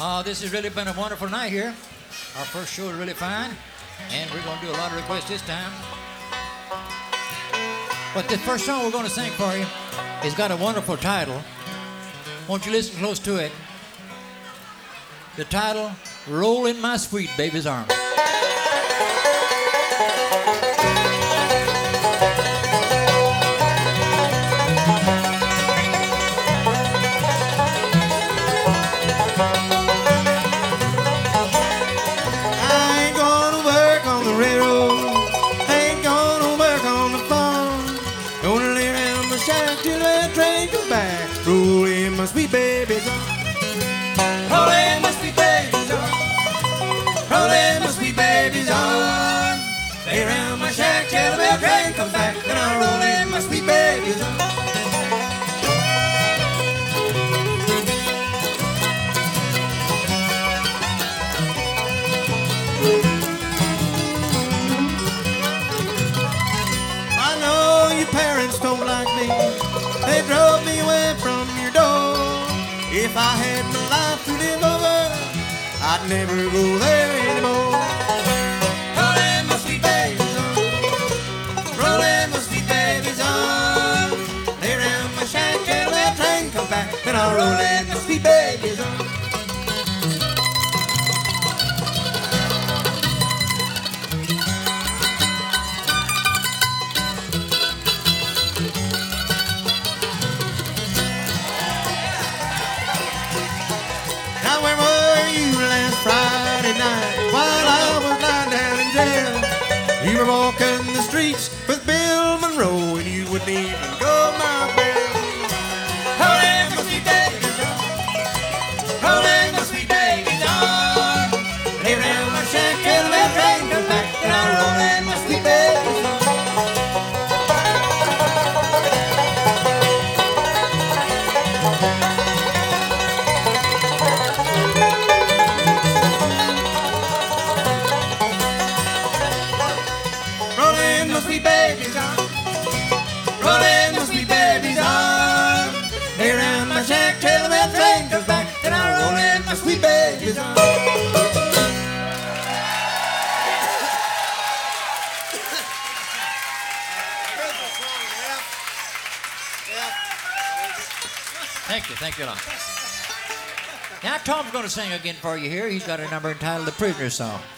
This has really been a wonderful night here. Our first show is really fine, and we're going to do a lot of requests this time. But the first song we're going to sing for you has got a wonderful title. Won't you listen close to it? The title, Roll in My Sweet Baby's Arms. Roll in my sweet baby's arms. Roll in my sweet baby's arms. Roll in my sweet baby's arms. Lay around my shack till the bell train comes back, and I'll roll in my sweet baby's arms. I know your parents don't like me. They drove me away from your door. If I had my life to live over, I'd never go there anymore. Roll in my sweet baby's arms. Roll in my sweet baby's arms. Lay around my shack till that train comes back, then I'll roll in my sweet baby's arms. Where were you last Friday night while I was lying down in jail? You were walking the streets with Bill Monroe, and you wouldn't even go my bell. Roll in my sweet baby's arms. Roll in my sweet baby's arms. Lay around my shack till that train comes back, and I'll roll in my sweet baby's arms. Sweet baby's arms. Roll in my sweet baby's arms. Lay around my shack till the train comes back, then I'll roll in my sweet baby's arms. Thank you a lot. Now Tom's going to sing again for you here. He's got a number entitled The Prisoner's Song.